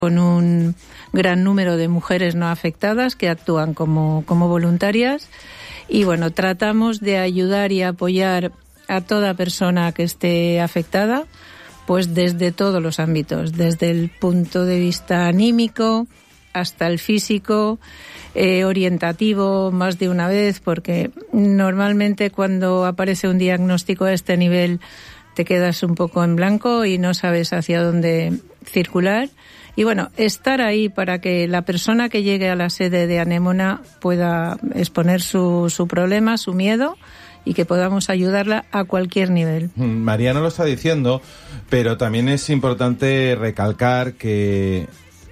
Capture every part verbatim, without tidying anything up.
con un gran número de mujeres no afectadas que actúan como, como voluntarias. Y bueno, tratamos de ayudar y apoyar a toda persona que esté afectada, pues desde todos los ámbitos, desde el punto de vista anímico hasta el físico, eh, orientativo más de una vez, porque normalmente cuando aparece un diagnóstico a este nivel te quedas un poco en blanco y no sabes hacia dónde circular. Y bueno, estar ahí para que la persona que llegue a la sede de Anémona pueda exponer su, su problema, su miedo, y que podamos ayudarla a cualquier nivel. Mariano lo está diciendo, pero también es importante recalcar que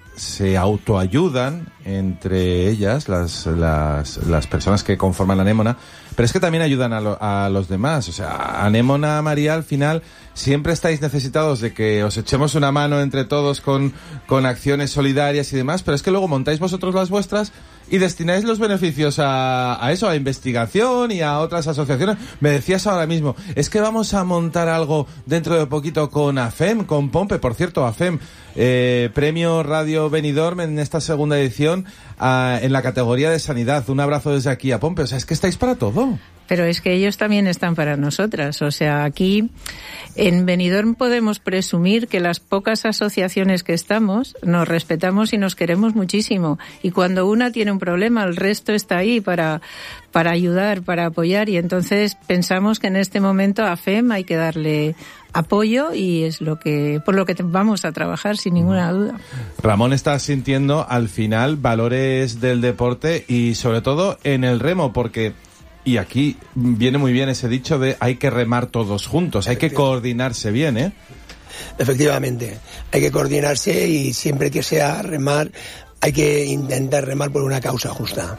se autoayudan entre ellas, las, las, las personas que conforman la Anémona, pero es que también ayudan a, lo, a los demás. O sea, Anémona, María, al final siempre estáis necesitados de que os echemos una mano entre todos con, con acciones solidarias y demás, pero es que luego montáis vosotros las vuestras y destináis los beneficios a, a eso, a investigación y a otras asociaciones. Me decías ahora mismo, es que vamos a montar algo dentro de poquito con AFEM, con Pompe. Por cierto, AFEM, eh, Premio Radio Benidorm en esta segunda edición a, en la categoría de sanidad. Un abrazo desde aquí a Pompe. O sea, es que estáis para todo. Pero es que ellos también están para nosotras. O sea, aquí en Benidorm podemos presumir que las pocas asociaciones que estamos nos respetamos y nos queremos muchísimo. Y cuando una tiene un problema, el resto está ahí para, para ayudar, para apoyar. Y entonces pensamos que en este momento a AFEM hay que darle apoyo y es lo que por lo que vamos a trabajar sin ninguna duda. Ramón está sintiendo al final valores del deporte y sobre todo en el remo, porque... Y aquí viene muy bien ese dicho de hay que remar todos juntos, hay que coordinarse bien, ¿eh? Efectivamente, hay que coordinarse y siempre que sea remar, hay que intentar remar por una causa justa.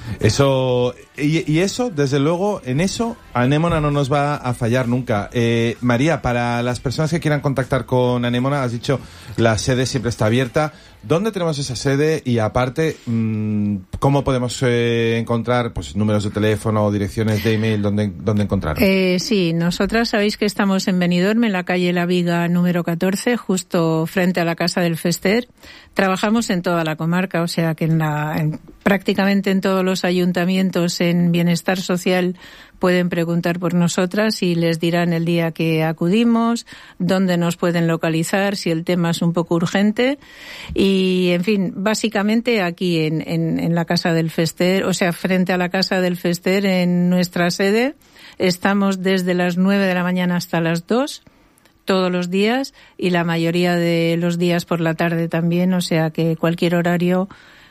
Eso, y, y eso, desde luego, en eso, Anémona no nos va a fallar nunca. Eh, María, para las personas que quieran contactar con Anémona, has dicho, la sede siempre está abierta. ¿Dónde tenemos esa sede? Y aparte, mmm, ¿cómo podemos eh, encontrar pues números de teléfono o direcciones de email donde, donde encontrarnos? Eh, sí, nosotras sabéis que estamos en Benidorm, en la calle La Viga número catorce, justo frente a la Casa del Fester. Trabajamos en toda la comarca, o sea que en la, en, prácticamente en todos los ayuntamientos en bienestar social pueden preguntar por nosotras y les dirán el día que acudimos, dónde nos pueden localizar, si el tema es un poco urgente. Y, en fin, básicamente aquí en, en, en la Casa del Fester, o sea, frente a la Casa del Fester, en nuestra sede, estamos desde las nueve de la mañana hasta las dos, todos los días, y la mayoría de los días por la tarde también, o sea que cualquier horario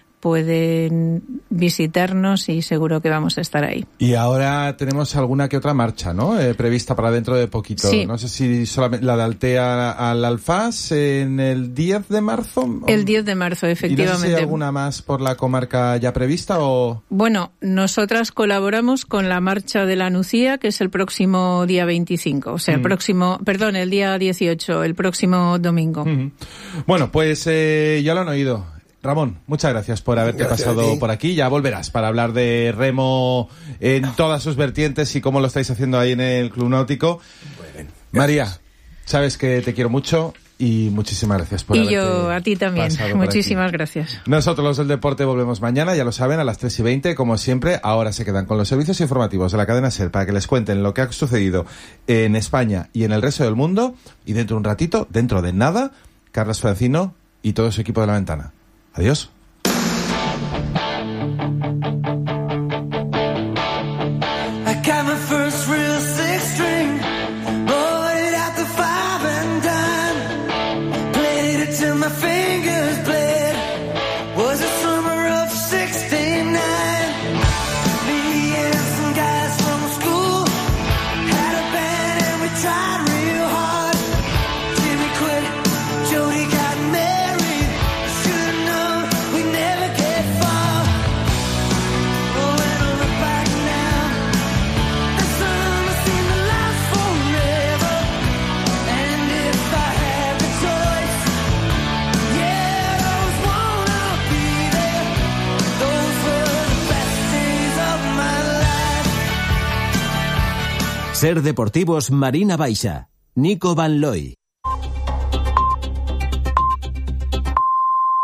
pueden visitarnos y seguro que vamos a estar ahí. Y ahora tenemos alguna que otra marcha, ¿no? Eh, prevista para dentro de poquito. Sí. No sé si solamente la de Altea al Alfás en el diez de marzo. El diez de marzo, efectivamente. ¿Y no sé si hay alguna más por la comarca ya prevista o...? Bueno, nosotras colaboramos con la marcha de la Nucía, que es el próximo día veinticinco. O sea, mm. el próximo, perdón, el día dieciocho, el próximo domingo. Mm-hmm. Bueno, pues eh, ya lo han oído. Ramón, muchas gracias por haberte Gracias pasado por aquí. Ya volverás para hablar de remo en todas sus vertientes y cómo lo estáis haciendo ahí en el Club Náutico. Bueno, María, sabes que te quiero mucho y muchísimas gracias por haberte pasado. Y yo a ti también. Muchísimas aquí. Gracias. Nosotros los del deporte volvemos mañana, ya lo saben, a las tres y veinte, como siempre. Ahora se quedan con los servicios informativos de la cadena SER para que les cuenten lo que ha sucedido en España y en el resto del mundo. Y dentro de un ratito, dentro de nada, Carlos Francino y todo su equipo de La Ventana. Adiós. SER Deportivos Marina Baixa, Nico Van Looy.